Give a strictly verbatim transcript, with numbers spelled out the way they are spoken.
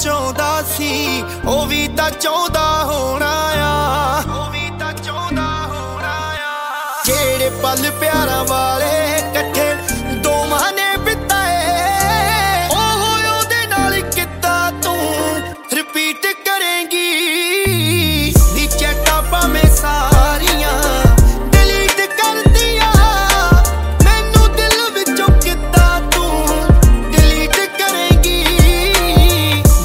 ਚਾਹੁੰਦਾ ਸੀ ਉਹ ਵੀ ਤਾਂ ਚਾਹੁੰਦਾ ਹੋਣਾ ਆ, ਉਹ ਵੀ ਤਾਂ ਚਾਹੁੰਦਾ ਹੋਣਾ ਆ। ਜਿਹੜੇ ਪਲ ਪਿਆਰਾਂ ਵਾਲੇ